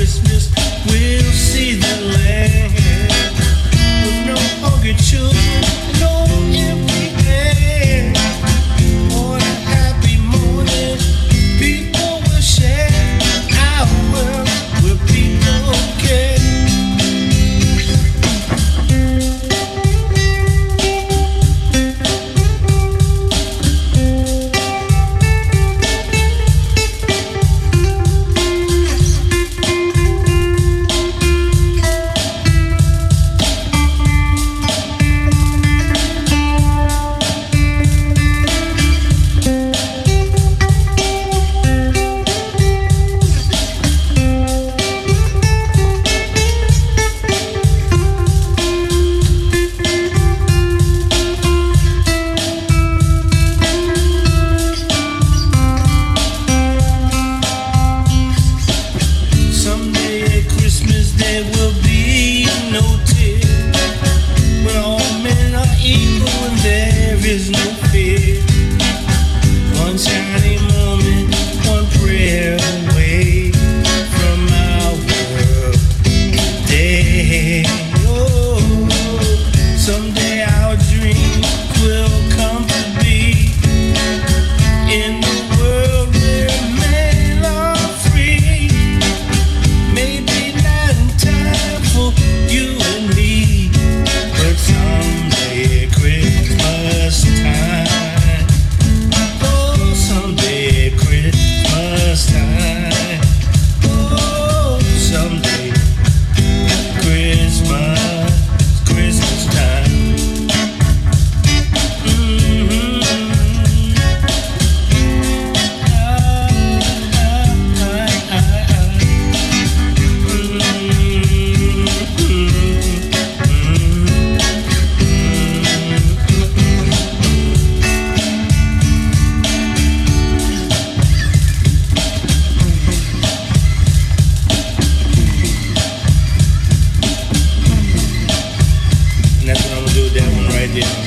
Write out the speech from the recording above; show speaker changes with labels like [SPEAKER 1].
[SPEAKER 1] Christmas we'll see the land with no hungry children, no empty hand. On a happy morning, people will share our world where people care. There will be no tears when all men are equal and there is no fear. One tiny moment, one prayer away from our world today. Oh, someday our dreams will come to be in the world where men are free. Maybe time for you and me, but someday at Christmas time, oh, someday at Christmas time, oh, someday Christmas time. And that's what I'm gonna do with that one right there.